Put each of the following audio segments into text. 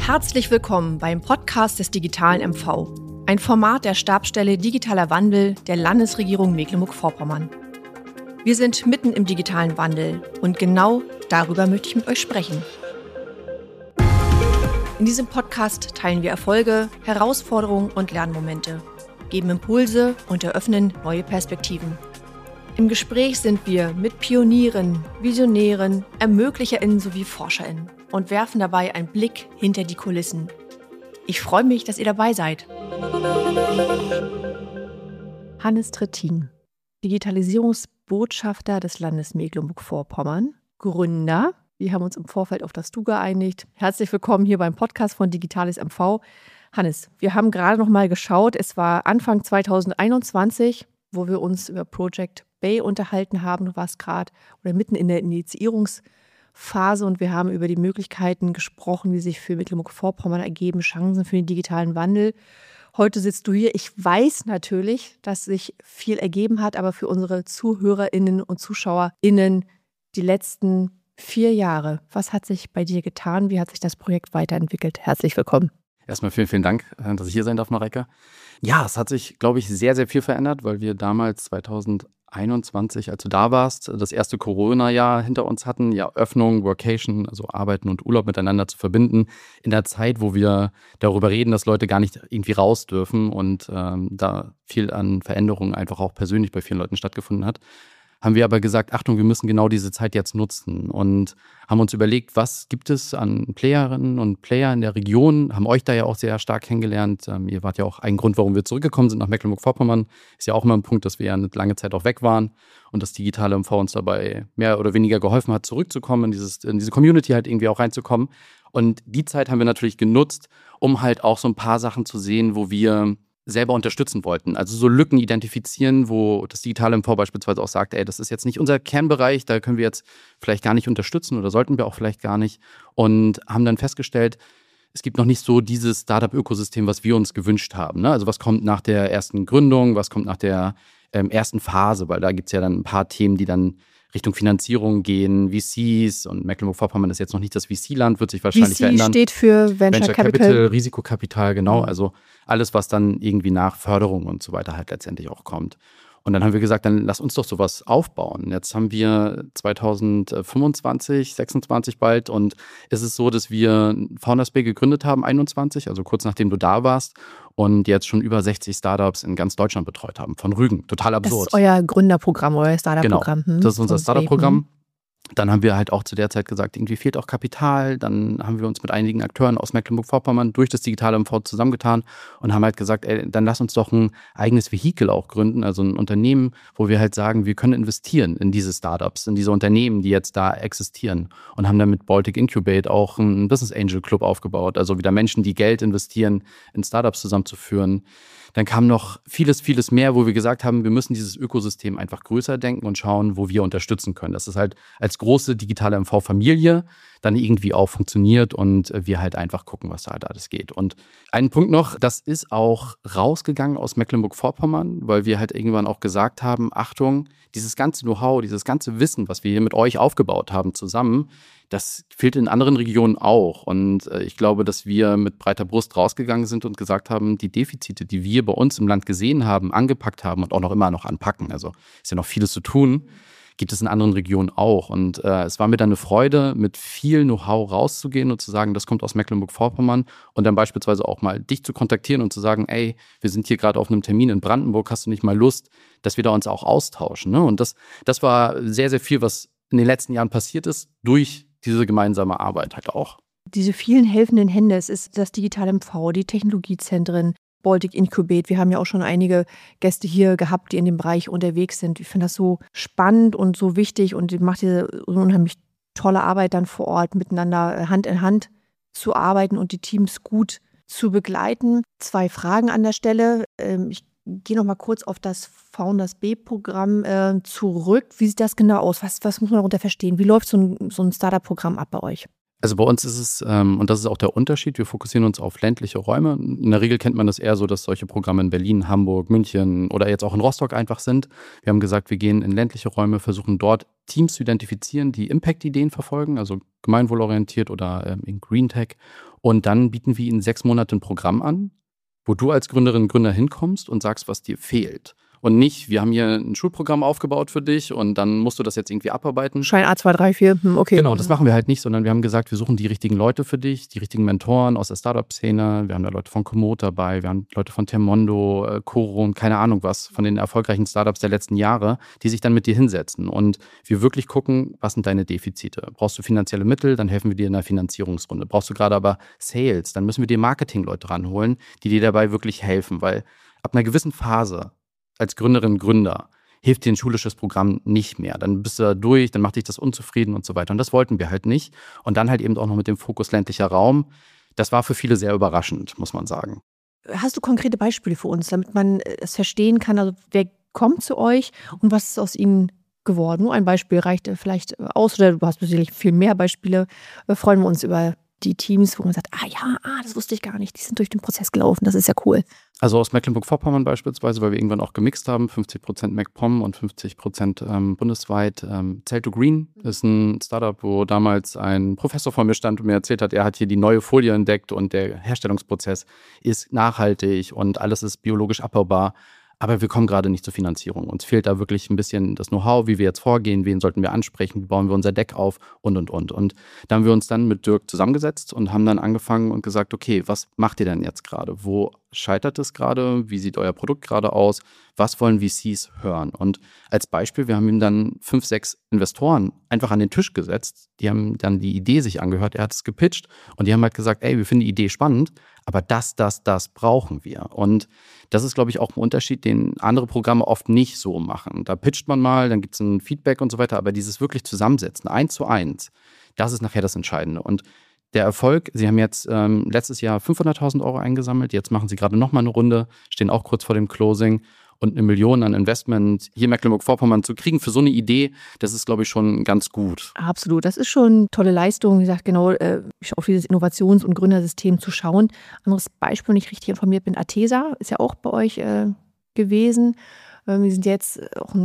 Herzlich willkommen beim Podcast des Digitalen MV, ein Format der Stabsstelle Digitaler Wandel der Landesregierung Mecklenburg-Vorpommern. Wir sind mitten im digitalen Wandel und genau darüber möchte ich mit euch sprechen. In diesem Podcast teilen wir Erfolge, Herausforderungen und Lernmomente, geben Impulse und eröffnen neue Perspektiven. Im Gespräch sind wir mit Pionieren, Visionären, ErmöglicherInnen sowie ForscherInnen und werfen dabei einen Blick hinter die Kulissen. Ich freue mich, dass ihr dabei seid. Hannes Trittin, Digitalisierungsbotschafter des Landes Mecklenburg-Vorpommern, Gründer. Wir haben uns im Vorfeld auf das Du geeinigt. Herzlich willkommen hier beim Podcast von Digitales MV. Hannes, wir haben gerade noch mal geschaut. Es war Anfang 2021, wo wir uns über Project Bay unterhalten haben. Du warst gerade oder mitten in der Initiierungsphase und wir haben über die Möglichkeiten gesprochen, die sich für Mecklenburg-Vorpommern ergeben, Chancen für den digitalen Wandel. Heute sitzt du hier. Ich weiß natürlich, dass sich viel ergeben hat, aber für unsere ZuhörerInnen und ZuschauerInnen die letzten 4 Jahre. Was hat sich bei dir getan? Wie hat sich das Projekt weiterentwickelt? Herzlich willkommen. Erstmal vielen Dank, dass ich hier sein darf, Mareike. Ja, es hat sich, glaube ich, sehr, sehr viel verändert, weil wir damals 2021, als du da warst, das erste Corona-Jahr hinter uns hatten, ja, Öffnung, Workation, also Arbeiten und Urlaub miteinander zu verbinden, in der Zeit, wo wir darüber reden, dass Leute gar nicht irgendwie raus dürfen und da viel an Veränderungen einfach auch persönlich bei vielen Leuten stattgefunden hat. Haben wir aber gesagt, Achtung, wir müssen genau diese Zeit jetzt nutzen und haben uns überlegt, was gibt es an Playerinnen und Player in der Region, haben euch da ja auch sehr stark kennengelernt. Ihr wart ja auch ein Grund, warum wir zurückgekommen sind nach Mecklenburg-Vorpommern. Ist ja auch immer ein Punkt, dass wir ja eine lange Zeit auch weg waren und das digitale MV uns dabei mehr oder weniger geholfen hat, zurückzukommen, in diese Community halt irgendwie auch reinzukommen. Und die Zeit haben wir natürlich genutzt, um halt auch so ein paar Sachen zu sehen, wo wir selber unterstützen wollten. Also so Lücken identifizieren, wo das digitale MV beispielsweise auch sagt, das ist jetzt nicht unser Kernbereich, da können wir jetzt vielleicht gar nicht unterstützen oder sollten wir auch vielleicht gar nicht. Und haben dann festgestellt, es gibt noch nicht so dieses Startup-Ökosystem, was wir uns gewünscht haben. Ne? Also was kommt nach der ersten Gründung, was kommt nach der ersten Phase, weil da gibt es ja dann ein paar Themen, die dann Richtung Finanzierung gehen, VCs und Mecklenburg-Vorpommern ist jetzt noch nicht das VC-Land, wird sich wahrscheinlich verändern. VC steht für Venture Capital. Risikokapital, genau. Also alles, was dann irgendwie nach Förderung und so weiter halt letztendlich auch kommt. Und dann haben wir gesagt, dann lass uns doch sowas aufbauen. Jetzt haben wir 2025, 26 bald und es ist so, dass wir Founders Bay gegründet haben, 21, also kurz nachdem du da warst und jetzt schon über 60 Startups in ganz Deutschland betreut haben, von Rügen. Total absurd. Das ist euer Gründerprogramm, euer Startup-Programm. Genau, das ist unser Startup-Programm. Dann haben wir halt auch zu der Zeit gesagt, irgendwie fehlt auch Kapital. Dann haben wir uns mit einigen Akteuren aus Mecklenburg-Vorpommern durch das digitale MV zusammengetan und haben halt gesagt, dann lass uns doch ein eigenes Vehikel auch gründen, also ein Unternehmen, wo wir halt sagen, wir können investieren in diese Startups, in diese Unternehmen, die jetzt da existieren und haben dann mit Baltic Incubate auch einen Business Angel Club aufgebaut, also wieder Menschen, die Geld investieren, in Startups zusammenzuführen. Dann kam noch vieles mehr, wo wir gesagt haben, wir müssen dieses Ökosystem einfach größer denken und schauen, wo wir unterstützen können. Das ist halt als große digitale MV-Familie dann irgendwie auch funktioniert und wir halt einfach gucken, was da halt alles geht. Und einen Punkt noch, das ist auch rausgegangen aus Mecklenburg-Vorpommern, weil wir halt irgendwann auch gesagt haben, Achtung, dieses ganze Know-how, dieses ganze Wissen, was wir hier mit euch aufgebaut haben zusammen, das fehlt in anderen Regionen auch. Und ich glaube, dass wir mit breiter Brust rausgegangen sind und gesagt haben, die Defizite, die wir bei uns im Land gesehen haben, angepackt haben und auch noch immer noch anpacken, also ist ja noch vieles zu tun, gibt es in anderen Regionen auch. Und es war mir dann eine Freude, mit viel Know-how rauszugehen und zu sagen, das kommt aus Mecklenburg-Vorpommern und dann beispielsweise auch mal dich zu kontaktieren und zu sagen, wir sind hier gerade auf einem Termin in Brandenburg, hast du nicht mal Lust, dass wir da uns auch austauschen. Ne? Und das war sehr, sehr viel, was in den letzten Jahren passiert ist, durch diese gemeinsame Arbeit halt auch. Diese vielen helfenden Hände, es ist das digitale MV, die Technologiezentren, Baltic Incubate. Wir haben ja auch schon einige Gäste hier gehabt, die in dem Bereich unterwegs sind. Ich finde das so spannend und so wichtig und macht diese unheimlich tolle Arbeit dann vor Ort, miteinander Hand in Hand zu arbeiten und die Teams gut zu begleiten. 2 Fragen an der Stelle. Ich gehe noch mal kurz auf das Founders B-Programm zurück. Wie sieht das genau aus? Was muss man darunter verstehen? Wie läuft so ein Startup-Programm ab bei euch? Also bei uns ist es, und das ist auch der Unterschied, wir fokussieren uns auf ländliche Räume. In der Regel kennt man das eher so, dass solche Programme in Berlin, Hamburg, München oder jetzt auch in Rostock einfach sind. Wir haben gesagt, wir gehen in ländliche Räume, versuchen dort Teams zu identifizieren, die Impact-Ideen verfolgen, also gemeinwohlorientiert oder in Green Tech. Und dann bieten wir ihnen 6 Monate ein Programm an, wo du als Gründerin, Gründer hinkommst und sagst, was dir fehlt. Und nicht, wir haben hier ein Schulprogramm aufgebaut für dich und dann musst du das jetzt irgendwie abarbeiten. Schein A, 2, 3, 4, okay. Genau, das machen wir halt nicht, sondern wir haben gesagt, wir suchen die richtigen Leute für dich, die richtigen Mentoren aus der Startup-Szene. Wir haben da Leute von Komoot dabei, wir haben Leute von Termondo, Coro und keine Ahnung was, von den erfolgreichen Startups der letzten Jahre, die sich dann mit dir hinsetzen und wir wirklich gucken, was sind deine Defizite? Brauchst du finanzielle Mittel, dann helfen wir dir in der Finanzierungsrunde. Brauchst du gerade aber Sales, dann müssen wir dir Marketing-Leute ranholen, die dir dabei wirklich helfen, weil ab einer gewissen Phase als Gründerin, Gründer hilft dir ein schulisches Programm nicht mehr. Dann bist du da durch, dann macht dich das unzufrieden und so weiter. Und das wollten wir halt nicht. Und dann halt eben auch noch mit dem Fokus ländlicher Raum. Das war für viele sehr überraschend, muss man sagen. Hast du konkrete Beispiele für uns, damit man es verstehen kann? Also wer kommt zu euch und was ist aus ihnen geworden? Nur ein Beispiel reicht vielleicht aus oder du hast sicherlich viel mehr Beispiele. Freuen wir uns über die Teams, wo man sagt, das wusste ich gar nicht, die sind durch den Prozess gelaufen, das ist ja cool. Also aus Mecklenburg-Vorpommern beispielsweise, weil wir irgendwann auch gemixt haben, 50% MacPom und 50% bundesweit. Cell2Green ist ein Startup, wo damals ein Professor vor mir stand und mir erzählt hat, er hat hier die neue Folie entdeckt und der Herstellungsprozess ist nachhaltig und alles ist biologisch abbaubar. Aber wir kommen gerade nicht zur Finanzierung. Uns fehlt da wirklich ein bisschen das Know-how, wie wir jetzt vorgehen, wen sollten wir ansprechen, wie bauen wir unser Deck auf und. Und da haben wir uns dann mit Dirk zusammengesetzt und haben dann angefangen und gesagt, okay, was macht ihr denn jetzt gerade? Wo scheitert es gerade? Wie sieht euer Produkt gerade aus? Was wollen VCs hören? Und als Beispiel, wir haben ihm dann 5, 6 Investoren einfach an den Tisch gesetzt. Die haben dann die Idee sich angehört, er hat es gepitcht und die haben halt gesagt, ey, wir finden die Idee spannend, aber das brauchen wir. Und das ist, glaube ich, auch ein Unterschied, den andere Programme oft nicht so machen. Da pitcht man mal, dann gibt es ein Feedback und so weiter, aber dieses wirklich Zusammensetzen, 1:1, das ist nachher das Entscheidende. Und der Erfolg, sie haben jetzt letztes Jahr 500.000 € eingesammelt, jetzt machen sie gerade nochmal eine Runde, stehen auch kurz vor dem Closing und 1 Million an Investment hier in Mecklenburg-Vorpommern zu kriegen für so eine Idee, das ist, glaube ich, schon ganz gut. Absolut, das ist schon eine tolle Leistung, wie gesagt, genau, auf dieses Innovations- und Gründersystem zu schauen. Anderes Beispiel, wenn ich richtig informiert bin, Atesa ist ja auch bei euch gewesen. Wir sind jetzt auch,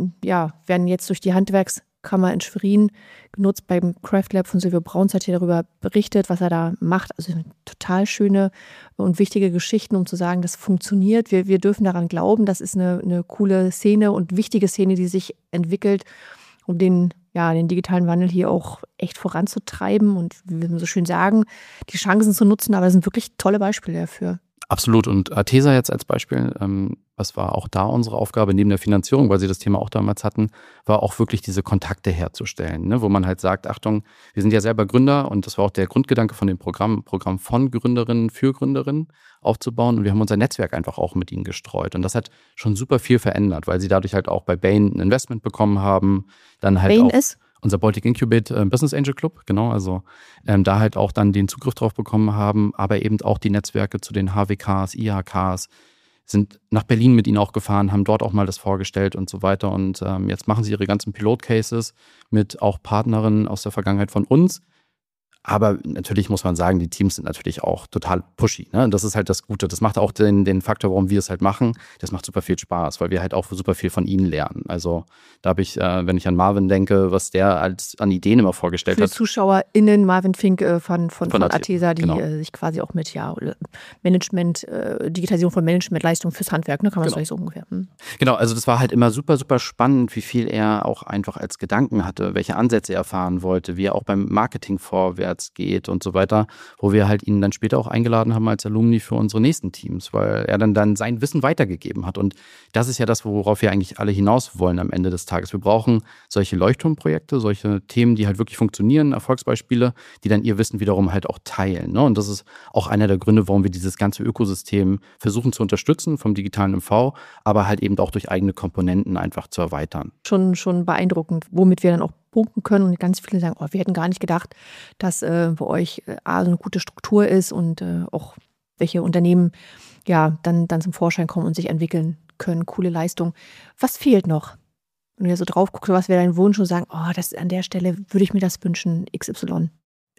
werden jetzt durch die Handwerkskammer in Schwerin genutzt. Beim Craft Lab von Silvio Brauns hat hier darüber berichtet, was er da macht. Also total schöne und wichtige Geschichten, um zu sagen, das funktioniert. Wir dürfen daran glauben, das ist eine coole Szene und wichtige Szene, die sich entwickelt, um den digitalen Wandel hier auch echt voranzutreiben und, wie wir so schön sagen, die Chancen zu nutzen. Aber das sind wirklich tolle Beispiele dafür. Absolut. Und Atesa jetzt als Beispiel, was war auch da unsere Aufgabe neben der Finanzierung, weil sie das Thema auch damals hatten, war auch wirklich diese Kontakte herzustellen, ne? Wo man halt sagt, Achtung, wir sind ja selber Gründer und das war auch der Grundgedanke von dem Programm von Gründerinnen für Gründerinnen aufzubauen und wir haben unser Netzwerk einfach auch mit ihnen gestreut und das hat schon super viel verändert, weil sie dadurch halt auch bei Bain ein Investment bekommen haben, dann halt Bain auch ist? Unser Baltic Incubate Business Angel Club, genau, also da halt auch dann den Zugriff drauf bekommen haben, aber eben auch die Netzwerke zu den HWKs, IHKs, sind nach Berlin mit ihnen auch gefahren, haben dort auch mal das vorgestellt und so weiter und jetzt machen sie ihre ganzen Pilot-Cases mit auch Partnerinnen aus der Vergangenheit von uns. Aber natürlich muss man sagen, die Teams sind natürlich auch total pushy, ne? Das ist halt das Gute. Das macht auch den Faktor, warum wir es halt machen. Das macht super viel Spaß, weil wir halt auch super viel von ihnen lernen. Also da habe ich, wenn ich an Marvin denke, was der an Ideen immer vorgestellt hat. Für ZuschauerInnen, Marvin Fink von Atesa, die genau. Sich quasi auch mit Management, Digitalisierung von Managementleistungen fürs Handwerk, ne, kann man das so ungefähr. Genau, also das war halt immer super, super spannend, wie viel er auch einfach als Gedanken hatte, welche Ansätze er fahren wollte, wie er auch beim Marketing vorwärts geht und so weiter, wo wir halt ihn dann später auch eingeladen haben als Alumni für unsere nächsten Teams, weil er dann sein Wissen weitergegeben hat. Und das ist ja das, worauf wir eigentlich alle hinaus wollen am Ende des Tages. Wir brauchen solche Leuchtturmprojekte, solche Themen, die halt wirklich funktionieren, Erfolgsbeispiele, die dann ihr Wissen wiederum halt auch teilen, ne? Und das ist auch einer der Gründe, warum wir dieses ganze Ökosystem versuchen zu unterstützen vom digitalen MV, aber halt eben auch durch eigene Komponenten einfach zu erweitern. Schon beeindruckend, womit wir dann auch punkten können und ganz viele sagen, wir hätten gar nicht gedacht, dass bei euch so eine gute Struktur ist und auch welche Unternehmen dann zum Vorschein kommen und sich entwickeln können. Coole Leistung. Was fehlt noch? Wenn du so drauf guckst, was wäre dein Wunsch und sagen, das an der Stelle würde ich mir das wünschen, XY?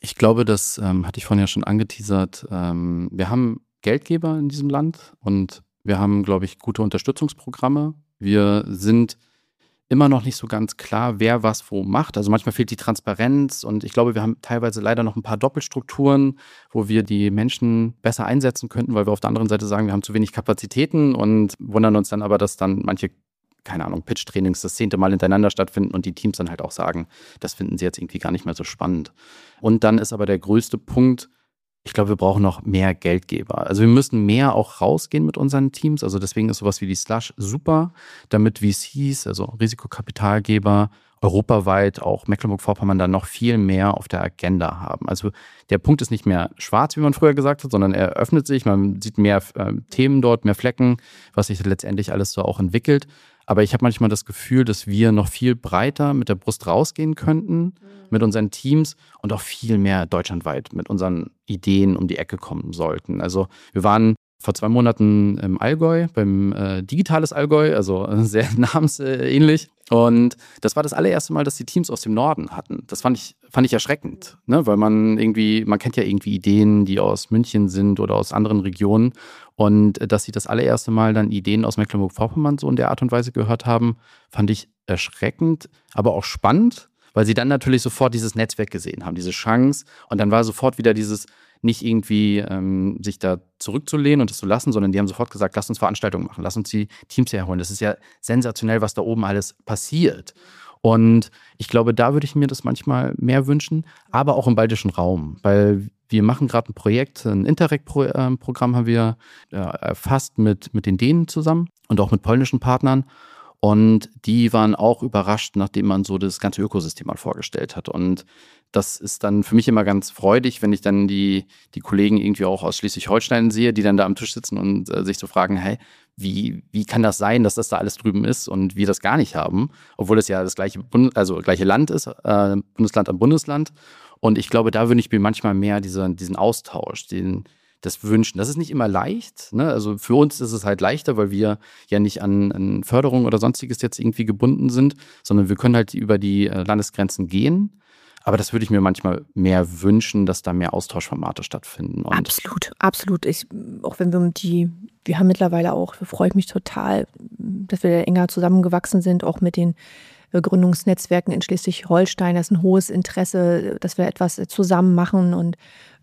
Ich glaube, das hatte ich vorhin ja schon angeteasert. Wir haben Geldgeber in diesem Land und wir haben, glaube ich, gute Unterstützungsprogramme. Wir sind immer noch nicht so ganz klar, wer was wo macht. Also manchmal fehlt die Transparenz und ich glaube, wir haben teilweise leider noch ein paar Doppelstrukturen, wo wir die Menschen besser einsetzen könnten, weil wir auf der anderen Seite sagen, wir haben zu wenig Kapazitäten und wundern uns dann aber, dass dann manche, keine Ahnung, Pitch-Trainings das 10. Mal hintereinander stattfinden und die Teams dann halt auch sagen, das finden sie jetzt irgendwie gar nicht mehr so spannend. Und dann ist aber der größte Punkt, ich glaube, wir brauchen noch mehr Geldgeber. Also wir müssen mehr auch rausgehen mit unseren Teams. Also deswegen ist sowas wie die Slush super, damit VCs, also Risikokapitalgeber, europaweit auch Mecklenburg-Vorpommern dann noch viel mehr auf der Agenda haben. Also der Punkt ist nicht mehr schwarz, wie man früher gesagt hat, sondern er öffnet sich. Man sieht mehr Themen dort, mehr Flecken, was sich letztendlich alles so auch entwickelt. Aber ich habe manchmal das Gefühl, dass wir noch viel breiter mit der Brust rausgehen könnten, mit unseren Teams und auch viel mehr deutschlandweit mit unseren Ideen um die Ecke kommen sollten. Also wir waren vor 2 Monaten im Allgäu, beim Digitales Allgäu, also sehr namensähnlich. Und das war das allererste Mal, dass die Teams aus dem Norden hatten. Das fand ich erschreckend, ne? Weil man kennt ja irgendwie Ideen, die aus München sind oder aus anderen Regionen. Und dass sie das allererste Mal dann Ideen aus Mecklenburg-Vorpommern so in der Art und Weise gehört haben, fand ich erschreckend, aber auch spannend, weil sie dann natürlich sofort dieses Netzwerk gesehen haben, diese Chance. Und dann war sofort wieder dieses, nicht irgendwie sich da zurückzulehnen und das zu lassen, sondern die haben sofort gesagt, lasst uns Veranstaltungen machen, lasst uns die Teams herholen. Das ist ja sensationell, was da oben alles passiert. Und ich glaube, da würde ich mir das manchmal mehr wünschen, aber auch im baltischen Raum, weil wir machen gerade ein Projekt, ein Interreg-Programm haben wir erfasst mit den Dänen zusammen und auch mit polnischen Partnern. Und die waren auch überrascht, nachdem man so das ganze Ökosystem mal vorgestellt hat. Und das ist dann für mich immer ganz freudig, wenn ich dann die Kollegen irgendwie auch aus Schleswig-Holstein sehe, die dann da am Tisch sitzen und sich so fragen, hey, wie kann das sein, dass das da alles drüben ist und wir das gar nicht haben, obwohl es ja das gleiche Land ist, Bundesland an Bundesland. Und ich glaube, da würde ich mir manchmal mehr diesen Austausch, das wünschen. Das ist nicht immer leicht, ne? Also für uns ist es halt leichter, weil wir ja nicht an Förderung oder sonstiges jetzt irgendwie gebunden sind, sondern wir können halt über die Landesgrenzen gehen. Aber das würde ich mir manchmal mehr wünschen, dass da mehr Austauschformate stattfinden. Und absolut. Auch wenn wir haben mittlerweile auch, da freue ich mich total, dass wir enger zusammengewachsen sind, auch mit den Gründungsnetzwerken in Schleswig-Holstein. Das ist ein hohes Interesse, dass wir etwas zusammen machen und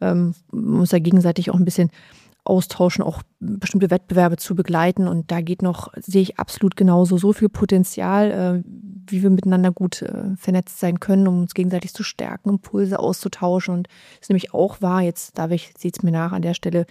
uns da gegenseitig auch ein bisschen austauschen, auch bestimmte Wettbewerbe zu begleiten. Und da sehe ich absolut genauso so viel Potenzial, wie wir miteinander gut vernetzt sein können, um uns gegenseitig zu stärken, Impulse auszutauschen. Und das ist nämlich auch wahr, seht es mir nach an der Stelle,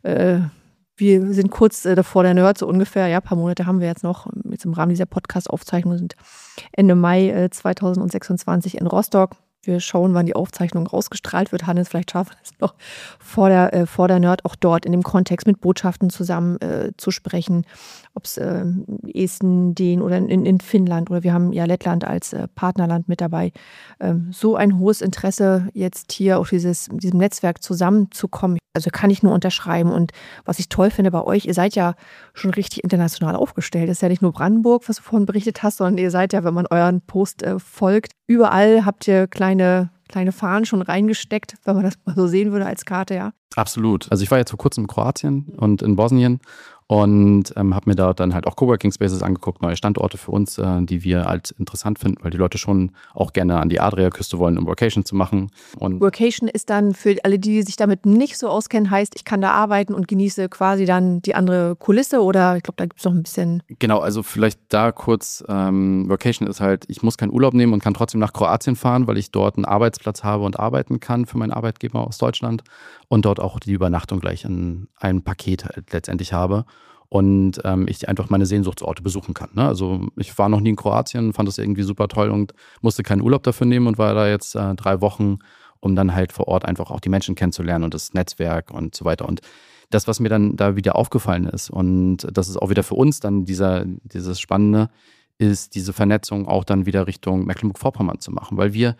wir sind kurz davor der Nerd, so ungefähr, ja, ein paar Monate haben wir jetzt noch, jetzt im Rahmen dieser Podcast-Aufzeichnung sind Ende Mai 2026 in Rostock. Wir schauen, wann die Aufzeichnung ausgestrahlt wird. Hannes, vielleicht schaffen wir es noch vor der Nerd auch dort in dem Kontext mit Botschaften zusammen zu sprechen, ob es Esten, Dänen oder in Finnland oder wir haben ja Lettland als Partnerland mit dabei. So ein hohes Interesse jetzt hier auf diesem Netzwerk zusammenzukommen. Also kann ich nur unterschreiben. Und was ich toll finde bei euch, ihr seid ja schon richtig international aufgestellt. Das ist ja nicht nur Brandenburg, was du vorhin berichtet hast, sondern ihr seid ja, wenn man euren Post folgt, überall habt ihr kleine Fahnen schon reingesteckt, wenn man das mal so sehen würde als Karte, ja. Absolut. Also ich war jetzt vor kurzem in Kroatien und in Bosnien und habe mir da dann halt auch Coworking Spaces angeguckt, neue Standorte für uns, die wir halt interessant finden, weil die Leute schon auch gerne an die Adriaküste wollen, um Workation zu machen. Und Workation ist dann für alle, die sich damit nicht so auskennen, heißt, ich kann da arbeiten und genieße quasi dann die andere Kulisse oder ich glaube, da gibt es noch ein bisschen... Genau, also vielleicht da kurz, Workation ist halt, ich muss keinen Urlaub nehmen und kann trotzdem nach Kroatien fahren, weil ich dort einen Arbeitsplatz habe und arbeiten kann für meinen Arbeitgeber aus Deutschland und dort auch die Übernachtung gleich in einem Paket halt letztendlich habe. Und ich einfach meine Sehnsuchtsorte besuchen kann. Ne? Also ich war noch nie in Kroatien, fand das irgendwie super toll und musste keinen Urlaub dafür nehmen und war da jetzt 3 Wochen, um dann halt vor Ort einfach auch die Menschen kennenzulernen und das Netzwerk und so weiter. Und das, was mir dann da wieder aufgefallen ist und das ist auch wieder für uns dann dieses Spannende, ist diese Vernetzung auch dann wieder Richtung Mecklenburg-Vorpommern zu machen, weil wir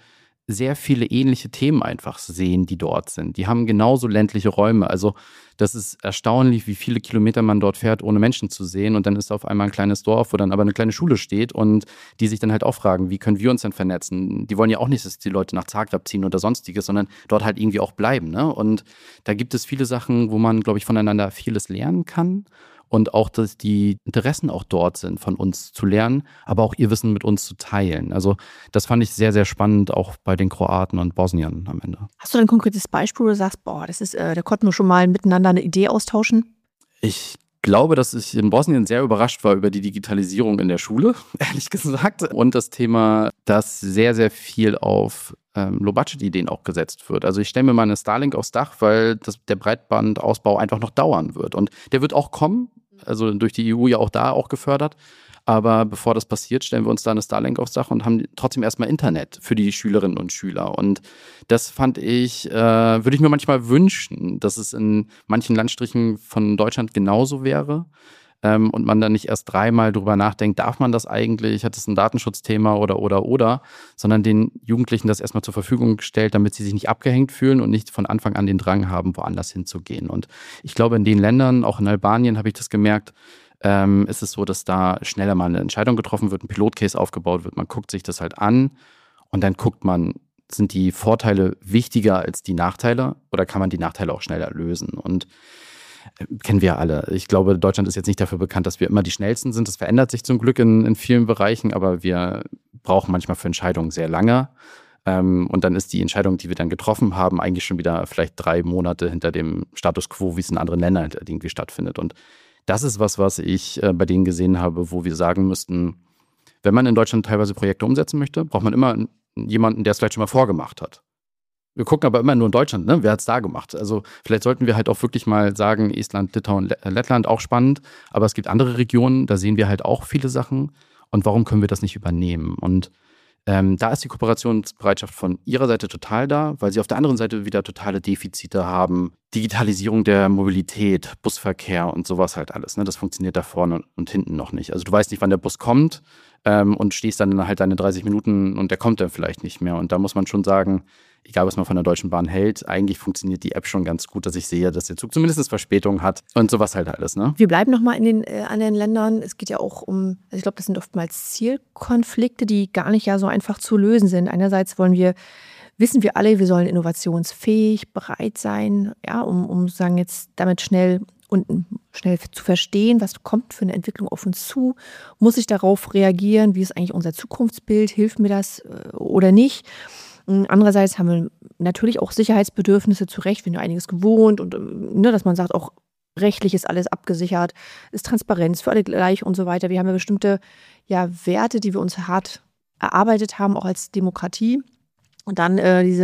sehr viele ähnliche Themen einfach sehen, die dort sind. Die haben genauso ländliche Räume. Also das ist erstaunlich, wie viele Kilometer man dort fährt, ohne Menschen zu sehen. Und dann ist auf einmal ein kleines Dorf, wo dann aber eine kleine Schule steht und die sich dann halt auch fragen, wie können wir uns denn vernetzen? Die wollen ja auch nicht, dass die Leute nach Zagreb ziehen oder sonstiges, sondern dort halt irgendwie auch bleiben. Ne? Und da gibt es viele Sachen, wo man, glaube ich, voneinander vieles lernen kann. Und auch, dass die Interessen auch dort sind, von uns zu lernen, aber auch ihr Wissen mit uns zu teilen. Also das fand ich sehr, sehr spannend, auch bei den Kroaten und Bosniern am Ende. Hast du ein konkretes Beispiel, wo du sagst, da konnten wir schon mal miteinander eine Idee austauschen? Ich glaube, dass ich in Bosnien sehr überrascht war über die Digitalisierung in der Schule, ehrlich gesagt. Und das Thema, dass sehr, sehr viel auf Low-Budget-Ideen auch gesetzt wird. Also ich stelle mir mal eine Starlink aufs Dach, weil der Breitbandausbau einfach noch dauern wird. Und der wird auch kommen, also durch die EU ja auch da auch gefördert. Aber bevor das passiert, stellen wir uns da eine Starlink aufs Dach und haben trotzdem erstmal Internet für die Schülerinnen und Schüler. Und das fand ich, würde ich mir manchmal wünschen, dass es in manchen Landstrichen von Deutschland genauso wäre. Und man dann nicht erst dreimal drüber nachdenkt, darf man das eigentlich, hat es ein Datenschutzthema oder, sondern den Jugendlichen das erstmal zur Verfügung stellt, damit sie sich nicht abgehängt fühlen und nicht von Anfang an den Drang haben, woanders hinzugehen. Und ich glaube, in den Ländern, auch in Albanien, habe ich das gemerkt, ist es so, dass da schneller mal eine Entscheidung getroffen wird, ein Pilotcase aufgebaut wird, man guckt sich das halt an und dann guckt man, sind die Vorteile wichtiger als die Nachteile oder kann man die Nachteile auch schneller lösen? Und kennen wir alle. Ich glaube, Deutschland ist jetzt nicht dafür bekannt, dass wir immer die Schnellsten sind. Das verändert sich zum Glück in vielen Bereichen, aber wir brauchen manchmal für Entscheidungen sehr lange. Und dann ist die Entscheidung, die wir dann getroffen haben, eigentlich schon wieder vielleicht 3 Monate hinter dem Status quo, wie es in anderen Ländern irgendwie stattfindet. Und das ist was ich bei denen gesehen habe, wo wir sagen müssten, wenn man in Deutschland teilweise Projekte umsetzen möchte, braucht man immer jemanden, der es vielleicht schon mal vorgemacht hat. Wir gucken aber immer nur in Deutschland, ne? Wer hat es da gemacht? Also vielleicht sollten wir halt auch wirklich mal sagen, Estland, Litauen, Lettland, auch spannend. Aber es gibt andere Regionen, da sehen wir halt auch viele Sachen. Und warum können wir das nicht übernehmen? Und da ist die Kooperationsbereitschaft von ihrer Seite total da, weil sie auf der anderen Seite wieder totale Defizite haben. Digitalisierung der Mobilität, Busverkehr und sowas halt alles. Ne? Das funktioniert da vorne und hinten noch nicht. Also du weißt nicht, wann der Bus kommt und stehst dann halt deine 30 Minuten und der kommt dann vielleicht nicht mehr. Und da muss man schon sagen, egal was man von der Deutschen Bahn hält, eigentlich funktioniert die App schon ganz gut, dass ich sehe, dass der Zug zumindest Verspätung hat und sowas halt alles. Ne? Wir bleiben nochmal in den anderen Ländern. Es geht ja auch um, also ich glaube, das sind oftmals Zielkonflikte, die gar nicht ja so einfach zu lösen sind. Einerseits wissen wir alle, wir sollen innovationsfähig, bereit sein, ja, um sagen jetzt damit schnell zu verstehen, was kommt für eine Entwicklung auf uns zu. Muss ich darauf reagieren? Wie ist eigentlich unser Zukunftsbild? Hilft mir das oder nicht? Andererseits haben wir natürlich auch Sicherheitsbedürfnisse, zu Recht, wir sind ja einiges gewohnt und dass man sagt, auch rechtlich ist alles abgesichert, ist Transparenz für alle gleich und so weiter. Wir haben ja bestimmte Werte, die wir uns hart erarbeitet haben, auch als Demokratie. Und dann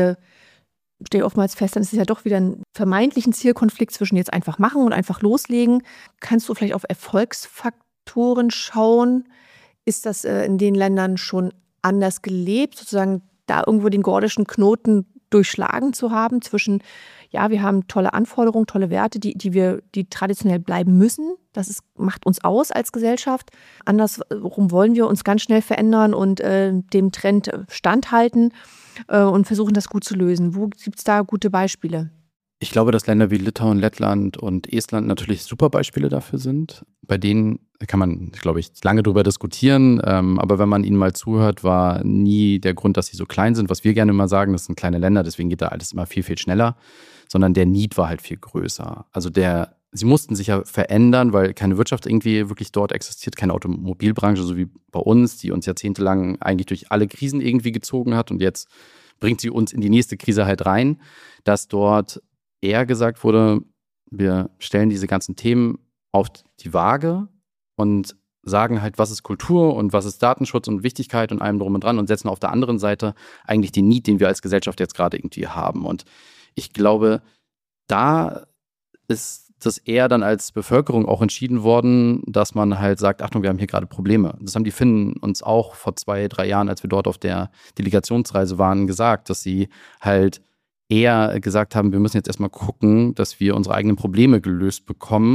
stehe oftmals fest, dann ist es ja doch wieder ein vermeintlichen Zielkonflikt zwischen jetzt einfach machen und einfach loslegen. Kannst du vielleicht auf Erfolgsfaktoren schauen? Ist das in den Ländern schon anders gelebt, sozusagen da irgendwo den gordischen Knoten durchschlagen zu haben zwischen, wir haben tolle Anforderungen, tolle Werte, die traditionell bleiben müssen. Macht uns aus als Gesellschaft. Andersrum wollen wir uns ganz schnell verändern und dem Trend standhalten und versuchen, das gut zu lösen. Wo gibt es da gute Beispiele? Ich glaube, dass Länder wie Litauen, Lettland und Estland natürlich super Beispiele dafür sind. Bei denen kann man, glaube ich, lange drüber diskutieren. Aber wenn man ihnen mal zuhört, war nie der Grund, dass sie so klein sind. Was wir gerne immer sagen, das sind kleine Länder, deswegen geht da alles immer viel, viel schneller. Sondern der Need war halt viel größer. Also sie mussten sich ja verändern, weil keine Wirtschaft irgendwie wirklich dort existiert, keine Automobilbranche, so wie bei uns, die uns jahrzehntelang eigentlich durch alle Krisen irgendwie gezogen hat. Und jetzt bringt sie uns in die nächste Krise halt rein, dass dort eher gesagt wurde, wir stellen diese ganzen Themen auf die Waage und sagen halt, was ist Kultur und was ist Datenschutz und Wichtigkeit und allem drum und dran und setzen auf der anderen Seite eigentlich den Need, den wir als Gesellschaft jetzt gerade irgendwie haben. Und ich glaube, da ist das eher dann als Bevölkerung auch entschieden worden, dass man halt sagt, Achtung, wir haben hier gerade Probleme. Das haben die Finnen uns auch vor 2-3 Jahren, als wir dort auf der Delegationsreise waren, gesagt, dass sie halt eher gesagt haben, wir müssen jetzt erstmal gucken, dass wir unsere eigenen Probleme gelöst bekommen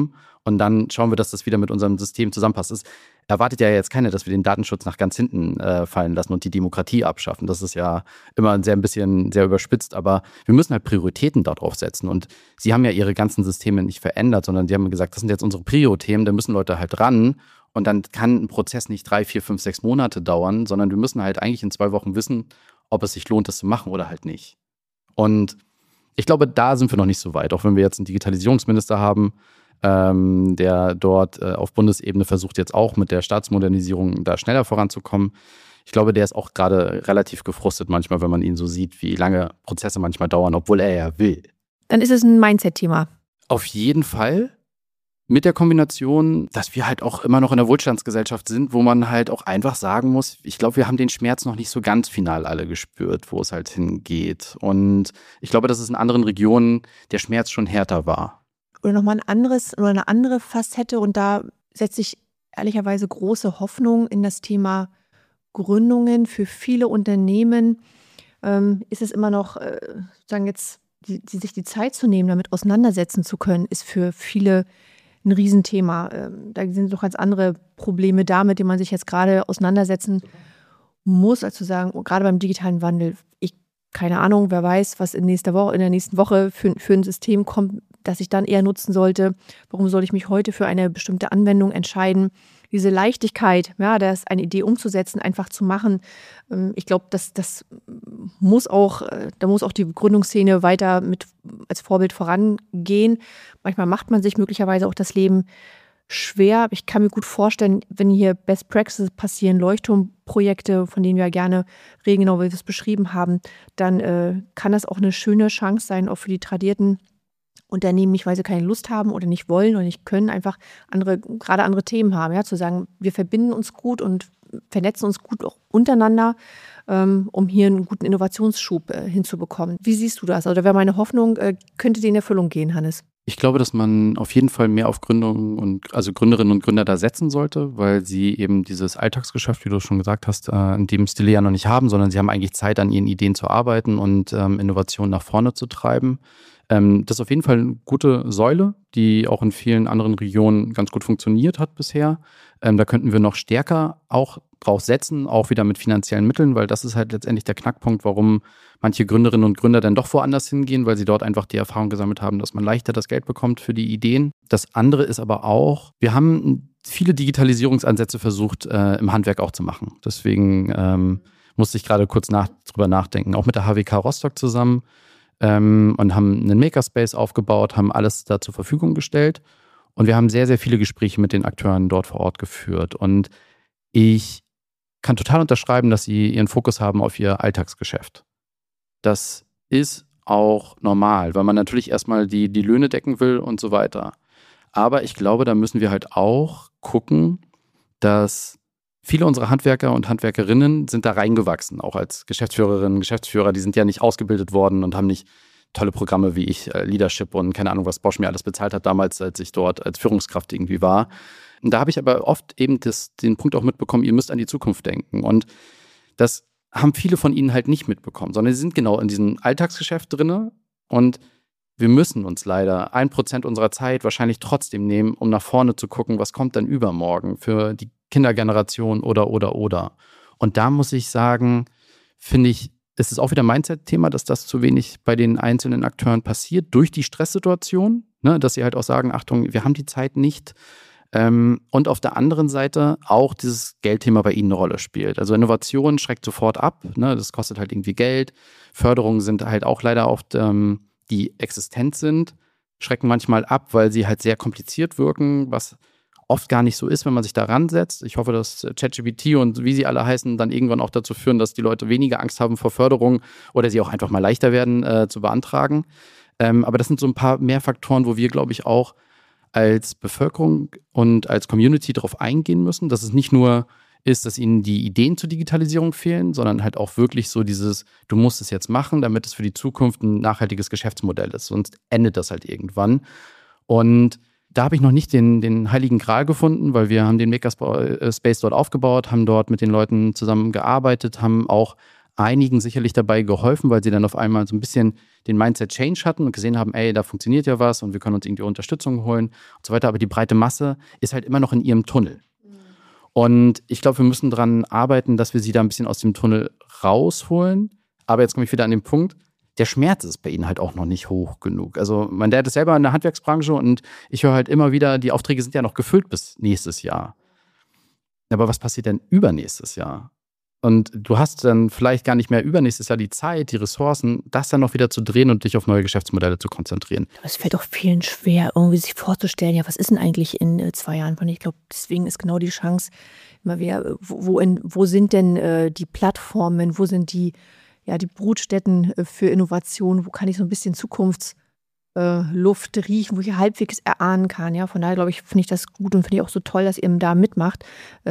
Und dann schauen wir, dass das wieder mit unserem System zusammenpasst. Es erwartet ja jetzt keiner, dass wir den Datenschutz nach ganz hinten fallen lassen und die Demokratie abschaffen. Das ist ja immer ein bisschen sehr überspitzt, aber wir müssen halt Prioritäten darauf setzen. Und sie haben ja ihre ganzen Systeme nicht verändert, sondern sie haben gesagt, das sind jetzt unsere Prio-Themen, da müssen Leute halt ran. Und dann kann ein Prozess nicht 3, 4, 5, 6 Monate dauern, sondern wir müssen halt eigentlich in 2 Wochen wissen, ob es sich lohnt, das zu machen oder halt nicht. Und ich glaube, da sind wir noch nicht so weit, auch wenn wir jetzt einen Digitalisierungsminister haben, der dort auf Bundesebene versucht jetzt auch mit der Staatsmodernisierung da schneller voranzukommen. Ich glaube, der ist auch gerade relativ gefrustet manchmal, wenn man ihn so sieht, wie lange Prozesse manchmal dauern, obwohl er ja will. Dann ist es ein Mindset-Thema. Auf jeden Fall. Mit der Kombination, dass wir halt auch immer noch in der Wohlstandsgesellschaft sind, wo man halt auch einfach sagen muss, ich glaube, wir haben den Schmerz noch nicht so ganz final alle gespürt, wo es halt hingeht. Und ich glaube, dass es in anderen Regionen der Schmerz schon härter war. Oder nochmal eine andere Facette, und da setze ich ehrlicherweise große Hoffnung in das Thema Gründungen. Für viele Unternehmen ist es immer noch, sozusagen jetzt, sich die Zeit zu nehmen, damit auseinandersetzen zu können, ist für viele ein Riesenthema. Da sind noch ganz andere Probleme da, mit denen man sich jetzt gerade auseinandersetzen muss, als zu sagen, gerade beim digitalen Wandel, keine Ahnung, wer weiß, was in der nächsten Woche für ein System kommt, das ich dann eher nutzen sollte. Warum soll ich mich heute für eine bestimmte Anwendung entscheiden? Diese Leichtigkeit, ja, das eine Idee umzusetzen, einfach zu machen. Ich glaube, das muss auch, da muss auch die Gründungsszene weiter mit als Vorbild vorangehen. Manchmal macht man sich möglicherweise auch das Leben schwer. Aber ich kann mir gut vorstellen, wenn hier Best Practices passieren, Leuchtturmprojekte, von denen wir ja gerne reden, genau wie wir es beschrieben haben, dann kann das auch eine schöne Chance sein, auch für die tradierten Unternehmen, nicht weil sie keine Lust haben oder nicht wollen oder nicht können, einfach gerade andere Themen haben, ja, zu sagen, wir verbinden uns gut und vernetzen uns gut auch untereinander, um hier einen guten Innovationsschub hinzubekommen. Wie siehst du das? Oder wäre meine Hoffnung, könnte die in Erfüllung gehen, Hannes? Ich glaube, dass man auf jeden Fall mehr auf Gründerinnen und Gründer da setzen sollte, weil sie eben dieses Alltagsgeschäft, wie du schon gesagt hast, in dem Stile ja noch nicht haben, sondern sie haben eigentlich Zeit, an ihren Ideen zu arbeiten und Innovationen nach vorne zu treiben. Das ist auf jeden Fall eine gute Säule, die auch in vielen anderen Regionen ganz gut funktioniert hat bisher. Da könnten wir noch stärker auch drauf setzen, auch wieder mit finanziellen Mitteln, weil das ist halt letztendlich der Knackpunkt, warum manche Gründerinnen und Gründer dann doch woanders hingehen, weil sie dort einfach die Erfahrung gesammelt haben, dass man leichter das Geld bekommt für die Ideen. Das andere ist aber auch, wir haben viele Digitalisierungsansätze versucht, im Handwerk auch zu machen. Deswegen musste ich gerade kurz drüber nachdenken, auch mit der HWK Rostock zusammen. Und haben einen Makerspace aufgebaut, haben alles da zur Verfügung gestellt. Und wir haben sehr, sehr viele Gespräche mit den Akteuren dort vor Ort geführt. Und ich kann total unterschreiben, dass sie ihren Fokus haben auf ihr Alltagsgeschäft. Das ist auch normal, weil man natürlich erstmal die Löhne decken will und so weiter. Aber ich glaube, da müssen wir halt auch gucken, dass viele unserer Handwerker und Handwerkerinnen sind da reingewachsen, auch als Geschäftsführerinnen, Geschäftsführer. Die sind ja nicht ausgebildet worden und haben nicht tolle Programme wie ich, Leadership und keine Ahnung, was Bosch mir alles bezahlt hat damals, als ich dort als Führungskraft irgendwie war. Und da habe ich aber oft eben den Punkt auch mitbekommen, ihr müsst an die Zukunft denken. Und das haben viele von ihnen halt nicht mitbekommen, sondern sie sind genau in diesem Alltagsgeschäft drin. Und wir müssen uns leider 1% unserer Zeit wahrscheinlich trotzdem nehmen, um nach vorne zu gucken, was kommt dann übermorgen für die Kindergeneration oder. Und da muss ich sagen, finde ich, ist es auch wieder ein Mindset-Thema, dass das zu wenig bei den einzelnen Akteuren passiert, durch die Stresssituation, ne, dass sie halt auch sagen, Achtung, wir haben die Zeit nicht. Und auf der anderen Seite auch dieses Geldthema bei ihnen eine Rolle spielt. Also Innovation schreckt sofort ab, ne, das kostet halt irgendwie Geld. Förderungen sind halt auch leider oft, die existent sind, schrecken manchmal ab, weil sie halt sehr kompliziert wirken, was oft gar nicht so ist, wenn man sich da ransetzt. Ich hoffe, dass ChatGPT und wie sie alle heißen, dann irgendwann auch dazu führen, dass die Leute weniger Angst haben vor Förderung oder sie auch einfach mal leichter werden zu beantragen. Aber das sind so ein paar mehr Faktoren, wo wir, glaube ich, auch als Bevölkerung und als Community darauf eingehen müssen, dass es nicht nur ist, dass ihnen die Ideen zur Digitalisierung fehlen, sondern halt auch wirklich so dieses, du musst es jetzt machen, damit es für die Zukunft ein nachhaltiges Geschäftsmodell ist. Sonst endet das halt irgendwann. Und da habe ich noch nicht den heiligen Gral gefunden, weil wir haben den Makerspace dort aufgebaut, haben dort mit den Leuten zusammen gearbeitet, haben auch einigen sicherlich dabei geholfen, weil sie dann auf einmal so ein bisschen den Mindset-Change hatten und gesehen haben, ey, da funktioniert ja was und wir können uns irgendwie Unterstützung holen und so weiter. Aber die breite Masse ist halt immer noch in ihrem Tunnel. Und ich glaube, wir müssen daran arbeiten, dass wir sie da ein bisschen aus dem Tunnel rausholen. Aber jetzt komme ich wieder an den Punkt, der Schmerz ist bei ihnen halt auch noch nicht hoch genug. Also mein Dad ist selber in der Handwerksbranche und ich höre halt immer wieder, die Aufträge sind ja noch gefüllt bis nächstes Jahr. Aber was passiert denn übernächstes Jahr? Und du hast dann vielleicht gar nicht mehr übernächstes Jahr die Zeit, die Ressourcen, das dann noch wieder zu drehen und dich auf neue Geschäftsmodelle zu konzentrieren. Es fällt auch vielen schwer, irgendwie sich vorzustellen, ja, was ist denn eigentlich in 2 Jahren? Und ich glaube, deswegen ist genau die Chance immer wieder, wo sind denn die Plattformen, wo sind die Brutstätten für Innovation, wo kann ich so ein bisschen Luft riechen, wo ich halbwegs erahnen kann. Ja, von daher finde ich das gut und finde ich auch so toll, dass ihr da mitmacht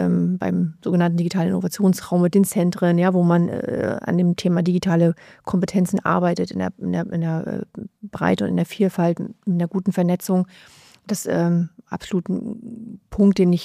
beim sogenannten digitalen Innovationsraum mit den Zentren, ja, wo man an dem Thema digitale Kompetenzen arbeitet in der Breite und in der Vielfalt, in der guten Vernetzung. Das ist absolut ein Punkt, den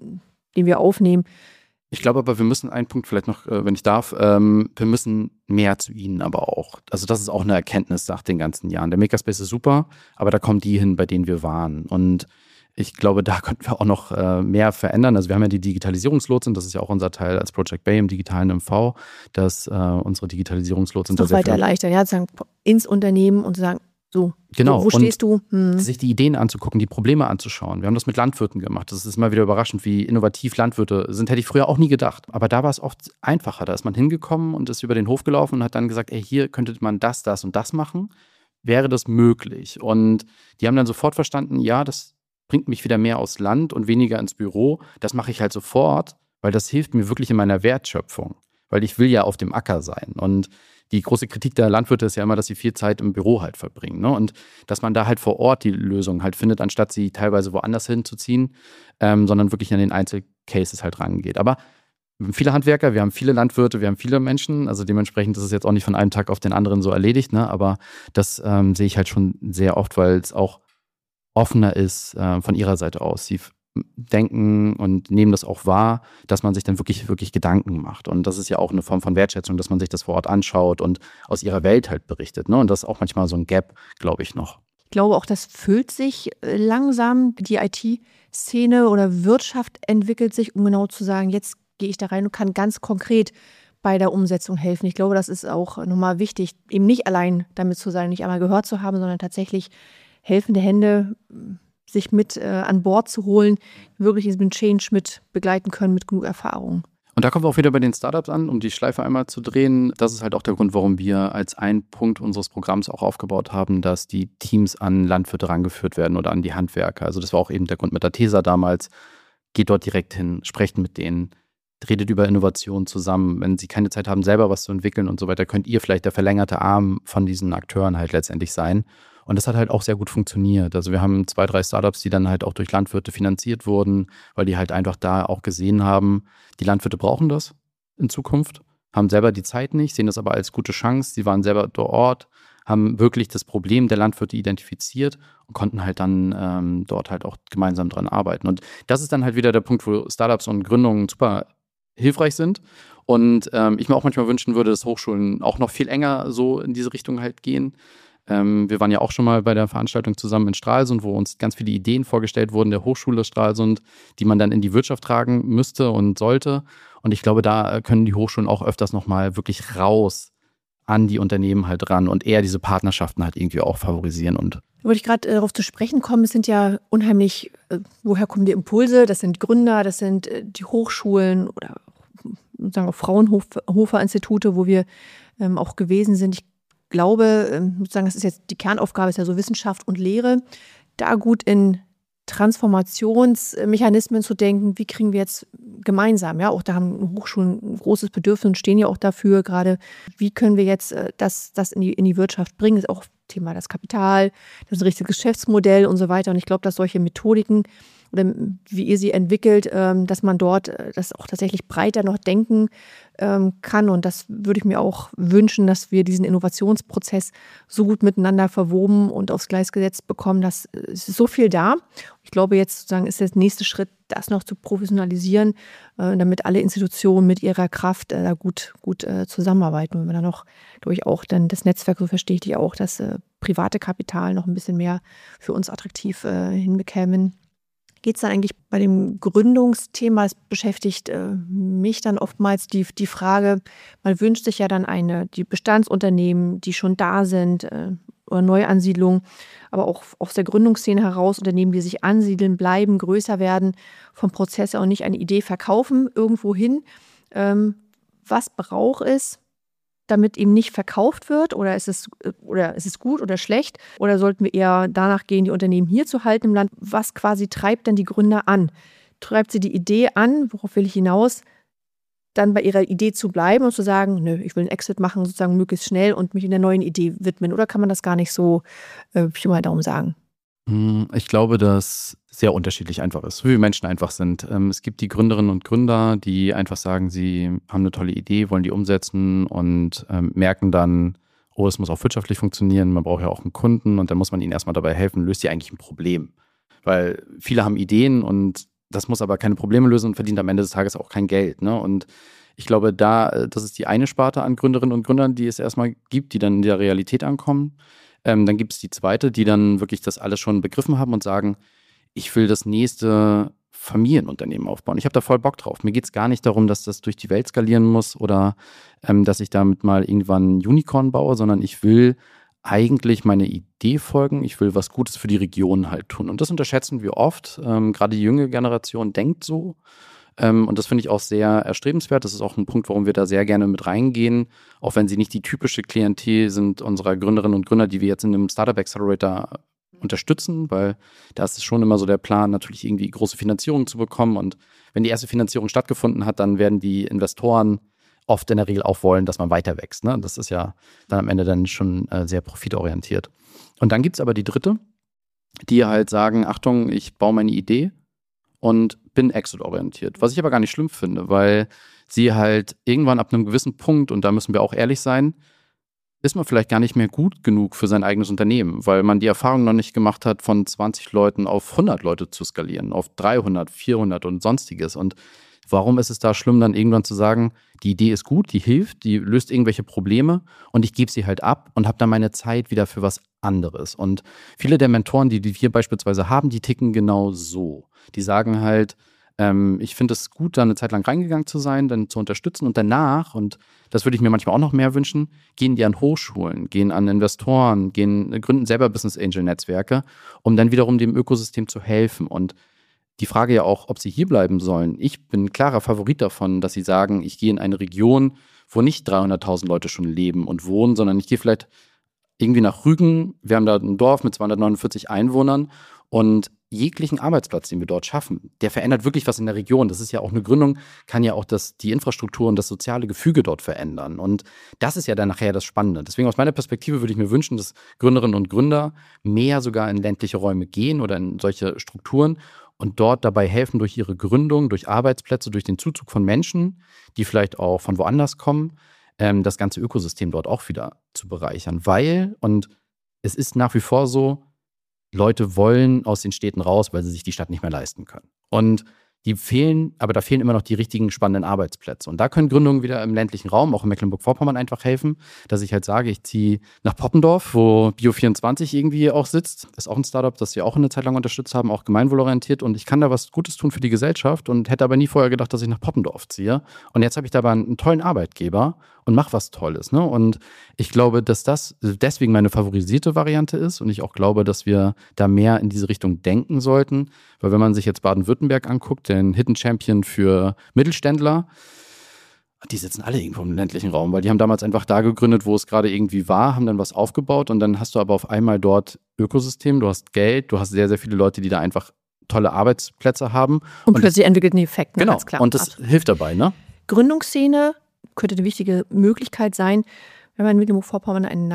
wir aufnehmen. Ich glaube aber, wir müssen einen Punkt vielleicht noch, wenn ich darf, wir müssen mehr zu ihnen aber auch. Also das ist auch eine Erkenntnis nach den ganzen Jahren. Der Makerspace ist super, aber da kommen die hin, bei denen wir waren. Und ich glaube, da könnten wir auch noch mehr verändern. Also wir haben ja die Digitalisierungslotsen, das ist ja auch unser Teil als Project Bay im digitalen MV, dass unsere Digitalisierungslotsen das noch weiter erleichtern, ja, sagen ins Unternehmen und sagen, so, genau. Wo stehst du? Sich die Ideen anzugucken, die Probleme anzuschauen. Wir haben das mit Landwirten gemacht. Das ist immer wieder überraschend, wie innovativ Landwirte sind. Hätte ich früher auch nie gedacht. Aber da war es oft einfacher. Da ist man hingekommen und ist über den Hof gelaufen und hat dann gesagt, ey, hier könnte man das und das machen. Wäre das möglich? Und die haben dann sofort verstanden, ja, das bringt mich wieder mehr aufs Land und weniger ins Büro. Das mache ich halt sofort, weil das hilft mir wirklich in meiner Wertschöpfung. Weil ich will ja auf dem Acker sein. Und die große Kritik der Landwirte ist ja immer, dass sie viel Zeit im Büro halt verbringen. Ne? Und dass man da halt vor Ort die Lösung halt findet, anstatt sie teilweise woanders hinzuziehen, sondern wirklich an den Einzelcases halt rangeht. Aber wir haben viele Handwerker, wir haben viele Landwirte, wir haben viele Menschen. Also dementsprechend ist es jetzt auch nicht von einem Tag auf den anderen so erledigt. Ne? Aber das sehe ich halt schon sehr oft, weil es auch offener ist von ihrer Seite aus. Sie denken und nehmen das auch wahr, dass man sich dann wirklich, wirklich Gedanken macht. Und das ist ja auch eine Form von Wertschätzung, dass man sich das vor Ort anschaut und aus ihrer Welt halt berichtet. Ne? Und das ist auch manchmal so ein Gap, glaube ich, noch. Ich glaube auch, das füllt sich langsam. Die IT-Szene oder Wirtschaft entwickelt sich, um genau zu sagen, jetzt gehe ich da rein und kann ganz konkret bei der Umsetzung helfen. Ich glaube, das ist auch nochmal wichtig, eben nicht allein damit zu sein, nicht einmal gehört zu haben, sondern tatsächlich helfende Hände sich mit an Bord zu holen, wirklich diesen Change mit begleiten können mit genug Erfahrung. Und da kommen wir auch wieder bei den Startups an, um die Schleife einmal zu drehen. Das ist halt auch der Grund, warum wir als einen Punkt unseres Programms auch aufgebaut haben, dass die Teams an Landwirte rangeführt werden oder an die Handwerker. Also das war auch eben der Grund mit der TESA damals. Geht dort direkt hin, sprecht mit denen, redet über Innovation zusammen. Wenn sie keine Zeit haben, selber was zu entwickeln und so weiter, könnt ihr vielleicht der verlängerte Arm von diesen Akteuren halt letztendlich sein. Und das hat halt auch sehr gut funktioniert. Also wir haben 2, 3 Startups, die dann halt auch durch Landwirte finanziert wurden, weil die halt einfach da auch gesehen haben, die Landwirte brauchen das in Zukunft, haben selber die Zeit nicht, sehen das aber als gute Chance. Sie waren selber dort, haben wirklich das Problem der Landwirte identifiziert und konnten halt dann dort halt auch gemeinsam dran arbeiten. Und das ist dann halt wieder der Punkt, wo Startups und Gründungen super hilfreich sind. Und ich mir auch manchmal wünschen würde, dass Hochschulen auch noch viel enger so in diese Richtung halt gehen. Wir waren ja auch schon mal bei der Veranstaltung zusammen in Stralsund, wo uns ganz viele Ideen vorgestellt wurden der Hochschule Stralsund, die man dann in die Wirtschaft tragen müsste und sollte. Und ich glaube, da können die Hochschulen auch öfters nochmal wirklich raus an die Unternehmen halt ran und eher diese Partnerschaften halt irgendwie auch favorisieren. Und da wollte ich gerade darauf zu sprechen kommen, es sind ja unheimlich, woher kommen die Impulse? Das sind Gründer, das sind die Hochschulen oder sagen auch Fraunhofer-Institute, wo wir auch gewesen sind. Ich glaube, sozusagen, das ist jetzt die Kernaufgabe, ist ja so Wissenschaft und Lehre, da gut in Transformationsmechanismen zu denken, wie kriegen wir jetzt gemeinsam, ja, auch da haben Hochschulen ein großes Bedürfnis und stehen ja auch dafür gerade, wie können wir jetzt das in die Wirtschaft bringen, ist auch Thema das Kapital, das richtige Geschäftsmodell und so weiter. Und ich glaube, dass solche Methodiken oder wie ihr sie entwickelt, dass man dort das auch tatsächlich breiter noch denken kann. Und das würde ich mir auch wünschen, dass wir diesen Innovationsprozess so gut miteinander verwoben und aufs Gleis gesetzt bekommen, dass es ist so viel da. Ich glaube, jetzt sozusagen ist der nächste Schritt, das noch zu professionalisieren, damit alle Institutionen mit ihrer Kraft da gut zusammenarbeiten. Und wenn man dann noch, glaube ich, auch dann das Netzwerk, so verstehe ich dich auch, das private Kapital noch ein bisschen mehr für uns attraktiv hinbekämen. Geht es dann eigentlich bei dem Gründungsthema, es beschäftigt mich dann oftmals die Frage, man wünscht sich ja dann die Bestandsunternehmen, die schon da sind, oder Neuansiedlungen, aber auch aus der Gründungsszene heraus Unternehmen, die sich ansiedeln, bleiben, größer werden, vom Prozess her auch nicht eine Idee verkaufen irgendwo hin. Was braucht es, damit eben nicht verkauft wird? Oder ist es gut oder schlecht? Oder sollten wir eher danach gehen, die Unternehmen hier zu halten im Land? Was quasi treibt denn die Gründer an? Treibt sie die Idee an, worauf will ich hinaus, dann bei ihrer Idee zu bleiben und zu sagen, nö, ich will einen Exit machen, sozusagen möglichst schnell und mich in der neuen Idee widmen? Oder kann man das gar nicht so Pi mal Daumen sagen? Ich glaube, dass sehr unterschiedlich einfach ist, so wie Menschen einfach sind. Es gibt die Gründerinnen und Gründer, die einfach sagen, sie haben eine tolle Idee, wollen die umsetzen und merken dann, oh, es muss auch wirtschaftlich funktionieren, man braucht ja auch einen Kunden und dann muss man ihnen erstmal dabei helfen, löst ihr eigentlich ein Problem. Weil viele haben Ideen und das muss aber keine Probleme lösen und verdient am Ende des Tages auch kein Geld. Ne? Und ich glaube, das ist die eine Sparte an Gründerinnen und Gründern, die es erstmal gibt, die dann in der Realität ankommen. Dann gibt es die zweite, die dann wirklich das alles schon begriffen haben und sagen, ich will das nächste Familienunternehmen aufbauen. Ich habe da voll Bock drauf. Mir geht es gar nicht darum, dass das durch die Welt skalieren muss oder dass ich damit mal irgendwann ein Unicorn baue, sondern ich will eigentlich meine Idee folgen. Ich will was Gutes für die Region halt tun. Und das unterschätzen wir oft. Gerade die junge Generation denkt so. Und das finde ich auch sehr erstrebenswert. Das ist auch ein Punkt, warum wir da sehr gerne mit reingehen, auch wenn sie nicht die typische Klientel sind unserer Gründerinnen und Gründer, die wir jetzt in dem Startup Accelerator unterstützen, weil da ist es schon immer so der Plan, natürlich irgendwie große Finanzierung zu bekommen. Und wenn die erste Finanzierung stattgefunden hat, dann werden die Investoren oft in der Regel auch wollen, dass man weiter wächst. Ne? Das ist ja dann am Ende dann schon sehr profitorientiert. Und dann gibt es aber die dritte, die halt sagen, Achtung, ich baue meine Idee und bin exit-orientiert. Was ich aber gar nicht schlimm finde, weil sie halt irgendwann ab einem gewissen Punkt, und da müssen wir auch ehrlich sein, ist man vielleicht gar nicht mehr gut genug für sein eigenes Unternehmen, weil man die Erfahrung noch nicht gemacht hat, von 20 Leuten auf 100 Leute zu skalieren, auf 300, 400 und sonstiges. Und warum ist es da schlimm, dann irgendwann zu sagen, die Idee ist gut, die hilft, die löst irgendwelche Probleme und ich gebe sie halt ab und habe dann meine Zeit wieder für was anderes. Und viele der Mentoren, die wir beispielsweise haben, die ticken genau so. Die sagen halt, ich finde es gut, da eine Zeit lang reingegangen zu sein, dann zu unterstützen und danach, und das würde ich mir manchmal auch noch mehr wünschen, gehen die an Hochschulen, gehen an Investoren, gründen selber Business Angel Netzwerke, um dann wiederum dem Ökosystem zu helfen. Und die Frage ja auch, ob sie hier bleiben sollen. Ich bin ein klarer Favorit davon, dass sie sagen, ich gehe in eine Region, wo nicht 300.000 Leute schon leben und wohnen, sondern ich gehe vielleicht irgendwie nach Rügen. Wir haben da ein Dorf mit 249 Einwohnern und jeglichen Arbeitsplatz, den wir dort schaffen, der verändert wirklich was in der Region. Das ist ja auch eine Gründung, kann ja auch die Infrastruktur und das soziale Gefüge dort verändern. Und das ist ja dann nachher das Spannende. Deswegen aus meiner Perspektive würde ich mir wünschen, dass Gründerinnen und Gründer mehr sogar in ländliche Räume gehen oder in solche Strukturen und dort dabei helfen, durch ihre Gründung, durch Arbeitsplätze, durch den Zuzug von Menschen, die vielleicht auch von woanders kommen, das ganze Ökosystem dort auch wieder zu bereichern. Weil, und es ist nach wie vor so, Leute wollen aus den Städten raus, weil sie sich die Stadt nicht mehr leisten können. Und aber da fehlen immer noch die richtigen spannenden Arbeitsplätze. Und da können Gründungen wieder im ländlichen Raum, auch in Mecklenburg-Vorpommern, einfach helfen, dass ich halt sage, ich ziehe nach Poppendorf, wo Bio24 irgendwie auch sitzt. Das ist auch ein Startup, das wir auch eine Zeit lang unterstützt haben, auch gemeinwohlorientiert. Und ich kann da was Gutes tun für die Gesellschaft und hätte aber nie vorher gedacht, dass ich nach Poppendorf ziehe. Und jetzt habe ich da aber einen tollen Arbeitgeber und mache was Tolles. Ne? Und ich glaube, dass das deswegen meine favorisierte Variante ist. Und ich auch glaube, dass wir da mehr in diese Richtung denken sollten. Weil wenn man sich jetzt Baden-Württemberg anguckt, den Hidden Champion für Mittelständler, die sitzen alle irgendwo im ländlichen Raum, weil die haben damals einfach da gegründet, wo es gerade irgendwie war, haben dann was aufgebaut und dann hast du aber auf einmal dort Ökosystem, du hast Geld, du hast sehr, sehr viele Leute, die da einfach tolle Arbeitsplätze haben. Und plötzlich entwickelt ein Effekt. Ne? Genau, Ganz klar. Und das hilft dabei. Ne? Gründungsszene könnte eine wichtige Möglichkeit sein, wenn man in Mecklenburg-Vorpommern ein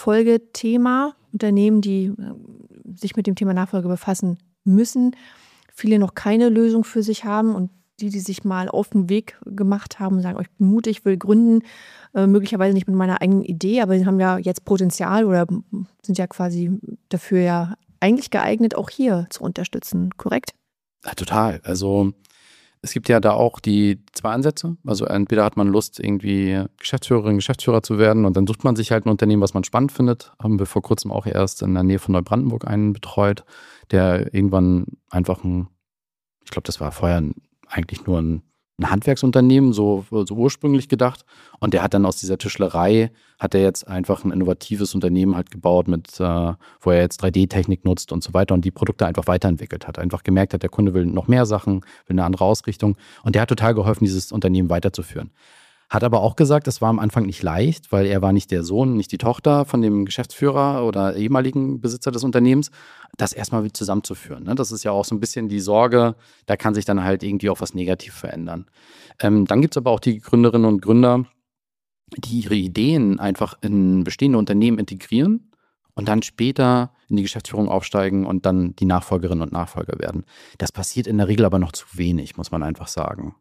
Nachfolgethema, Unternehmen, die sich mit dem Thema Nachfolge befassen müssen, viele noch keine Lösung für sich haben und die sich mal auf den Weg gemacht haben und sagen, ich bin mutig, will gründen, möglicherweise nicht mit meiner eigenen Idee, aber sie haben ja jetzt Potenzial oder sind ja quasi dafür ja eigentlich geeignet, auch hier zu unterstützen, korrekt? Ja, total. Also es gibt ja da auch die zwei Ansätze. Also entweder hat man Lust, irgendwie Geschäftsführerin, Geschäftsführer zu werden und dann sucht man sich halt ein Unternehmen, was man spannend findet. Haben wir vor kurzem auch erst in der Nähe von Neubrandenburg einen betreut, der irgendwann einfach ich glaube, das war vorher eigentlich nur ein Handwerksunternehmen, so ursprünglich gedacht. Und der hat dann aus dieser Tischlerei, hat er jetzt einfach ein innovatives Unternehmen halt gebaut, wo er jetzt 3D-Technik nutzt und so weiter und die Produkte einfach weiterentwickelt hat. Einfach gemerkt hat, der Kunde will noch mehr Sachen, will eine andere Ausrichtung. Und der hat total geholfen, dieses Unternehmen weiterzuführen. Hat aber auch gesagt, das war am Anfang nicht leicht, weil er war nicht der Sohn, nicht die Tochter von dem Geschäftsführer oder ehemaligen Besitzer des Unternehmens, das erstmal wieder zusammenzuführen. Ne? Das ist ja auch so ein bisschen die Sorge, da kann sich dann halt irgendwie auch was negativ verändern. Dann gibt es aber auch die Gründerinnen und Gründer, die ihre Ideen einfach in bestehende Unternehmen integrieren und dann später in die Geschäftsführung aufsteigen und dann die Nachfolgerinnen und Nachfolger werden. Das passiert in der Regel aber noch zu wenig, muss man einfach sagen.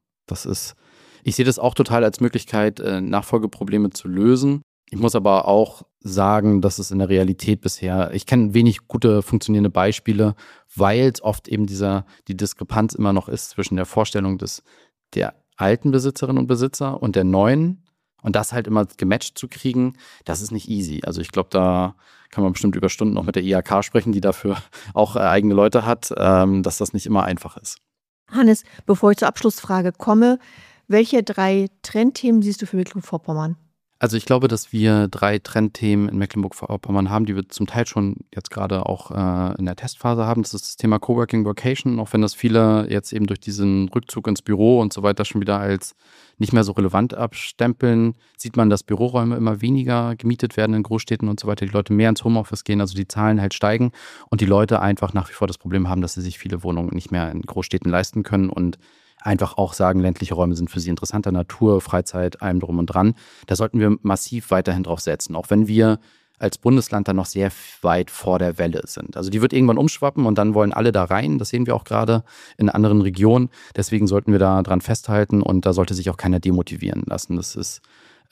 Ich sehe das auch total als Möglichkeit, Nachfolgeprobleme zu lösen. Ich muss aber auch sagen, dass es in der Realität bisher, ich kenne wenig gute funktionierende Beispiele, weil es oft eben die Diskrepanz immer noch ist zwischen der Vorstellung der alten Besitzerinnen und Besitzer und der neuen. Und das halt immer gematcht zu kriegen, das ist nicht easy. Also ich glaube, da kann man bestimmt über Stunden noch mit der IHK sprechen, die dafür auch eigene Leute hat, dass das nicht immer einfach ist. Hannes, bevor ich zur Abschlussfrage komme, welche 3 Trendthemen siehst du für Mecklenburg-Vorpommern? Also ich glaube, dass wir 3 Trendthemen in Mecklenburg-Vorpommern haben, die wir zum Teil schon jetzt gerade auch in der Testphase haben. Das ist das Thema Coworking Workation, auch wenn das viele jetzt eben durch diesen Rückzug ins Büro und so weiter schon wieder als nicht mehr so relevant abstempeln, sieht man, dass Büroräume immer weniger gemietet werden in Großstädten und so weiter, die Leute mehr ins Homeoffice gehen, also die Zahlen halt steigen und die Leute einfach nach wie vor das Problem haben, dass sie sich viele Wohnungen nicht mehr in Großstädten leisten können und einfach auch sagen, ländliche Räume sind für sie interessanter, Natur, Freizeit, allem drum und dran. Da sollten wir massiv weiterhin drauf setzen, auch wenn wir als Bundesland dann noch sehr weit vor der Welle sind. Also die wird irgendwann umschwappen und dann wollen alle da rein. Das sehen wir auch gerade in anderen Regionen. Deswegen sollten wir da dran festhalten und da sollte sich auch keiner demotivieren lassen. Das ist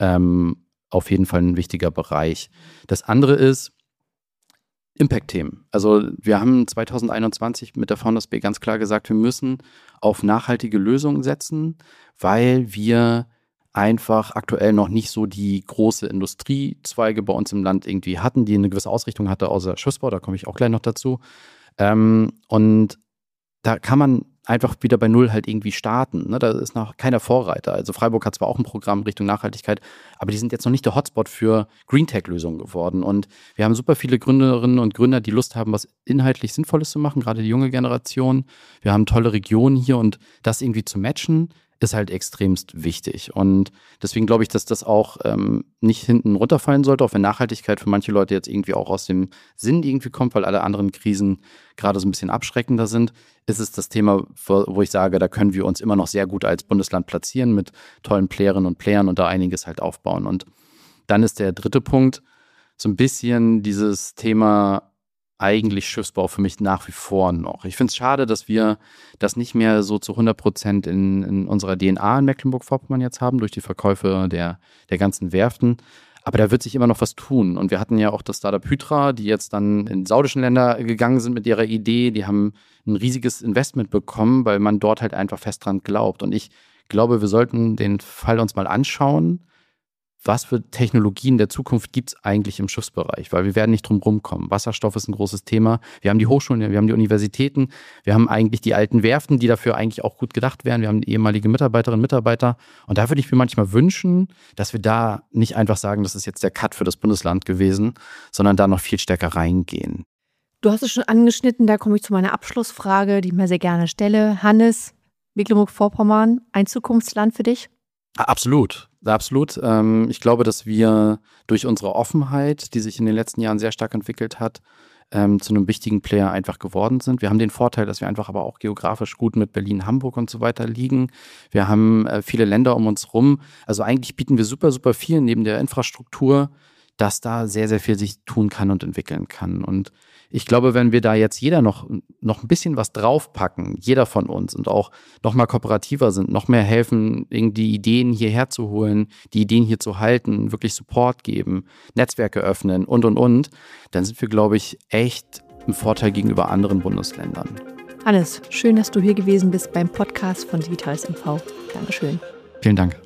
auf jeden Fall ein wichtiger Bereich. Das andere ist Impact-Themen. Also wir haben 2021 mit der Founders Bay ganz klar gesagt, wir müssen auf nachhaltige Lösungen setzen, weil wir einfach aktuell noch nicht so die große Industriezweige bei uns im Land irgendwie hatten, die eine gewisse Ausrichtung hatte, außer Schiffsbau, da komme ich auch gleich noch dazu. Und da kann man einfach wieder bei Null halt irgendwie starten. Ne? Da ist noch keiner Vorreiter. Also Freiburg hat zwar auch ein Programm Richtung Nachhaltigkeit, aber die sind jetzt noch nicht der Hotspot für Greentech-Lösungen geworden. Und wir haben super viele Gründerinnen und Gründer, die Lust haben, was inhaltlich Sinnvolles zu machen, gerade die junge Generation. Wir haben tolle Regionen hier und das irgendwie zu matchen, ist halt extremst wichtig. Und deswegen glaube ich, dass das auch nicht hinten runterfallen sollte, auch wenn Nachhaltigkeit für manche Leute jetzt irgendwie auch aus dem Sinn irgendwie kommt, weil alle anderen Krisen gerade so ein bisschen abschreckender sind, ist es das Thema, wo ich sage, da können wir uns immer noch sehr gut als Bundesland platzieren mit tollen Playerinnen und Playern und da einiges halt aufbauen. Und dann ist der dritte Punkt so ein bisschen dieses Thema eigentlich Schiffsbau für mich nach wie vor noch. Ich finde es schade, dass wir das nicht mehr so zu 100% in unserer DNA in Mecklenburg-Vorpommern jetzt haben, durch die Verkäufe der ganzen Werften. Aber da wird sich immer noch was tun. Und wir hatten ja auch das Startup Hydra, die jetzt dann in saudischen Länder gegangen sind mit ihrer Idee. Die haben ein riesiges Investment bekommen, weil man dort halt einfach fest dran glaubt. Und ich glaube, wir sollten den Fall uns mal anschauen, was für Technologien der Zukunft gibt es eigentlich im Schiffsbereich, weil wir werden nicht drum rumkommen. Wasserstoff ist ein großes Thema. Wir haben die Hochschulen, wir haben die Universitäten, wir haben eigentlich die alten Werften, die dafür eigentlich auch gut gedacht wären. Wir haben ehemalige Mitarbeiterinnen und Mitarbeiter. Und da würde ich mir manchmal wünschen, dass wir da nicht einfach sagen, das ist jetzt der Cut für das Bundesland gewesen, sondern da noch viel stärker reingehen. Du hast es schon angeschnitten, da komme ich zu meiner Abschlussfrage, die ich mir sehr gerne stelle. Hannes, Mecklenburg-Vorpommern, ein Zukunftsland für dich? Absolut. Absolut. Ich glaube, dass wir durch unsere Offenheit, die sich in den letzten Jahren sehr stark entwickelt hat, zu einem wichtigen Player einfach geworden sind. Wir haben den Vorteil, dass wir einfach aber auch geografisch gut mit Berlin, Hamburg und so weiter liegen. Wir haben viele Länder um uns rum. Also eigentlich bieten wir super, super viel neben der Infrastruktur, dass da sehr, sehr viel sich tun kann und entwickeln kann. Und ich glaube, wenn wir da jetzt jeder noch ein bisschen was draufpacken, jeder von uns, und auch noch mal kooperativer sind, noch mehr helfen, irgendwie Ideen hierher zu holen, die Ideen hier zu halten, wirklich Support geben, Netzwerke öffnen und, dann sind wir, glaube ich, echt im Vorteil gegenüber anderen Bundesländern. Hannes, schön, dass du hier gewesen bist beim Podcast von Digitales MV. Dankeschön. Vielen Dank.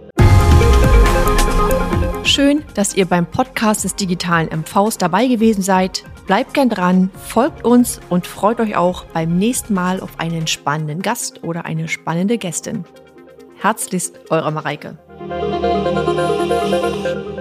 Schön, dass ihr beim Podcast des digitalen MVs dabei gewesen seid. Bleibt gern dran, folgt uns und freut euch auch beim nächsten Mal auf einen spannenden Gast oder eine spannende Gästin. Herzlichst, eure Mareike.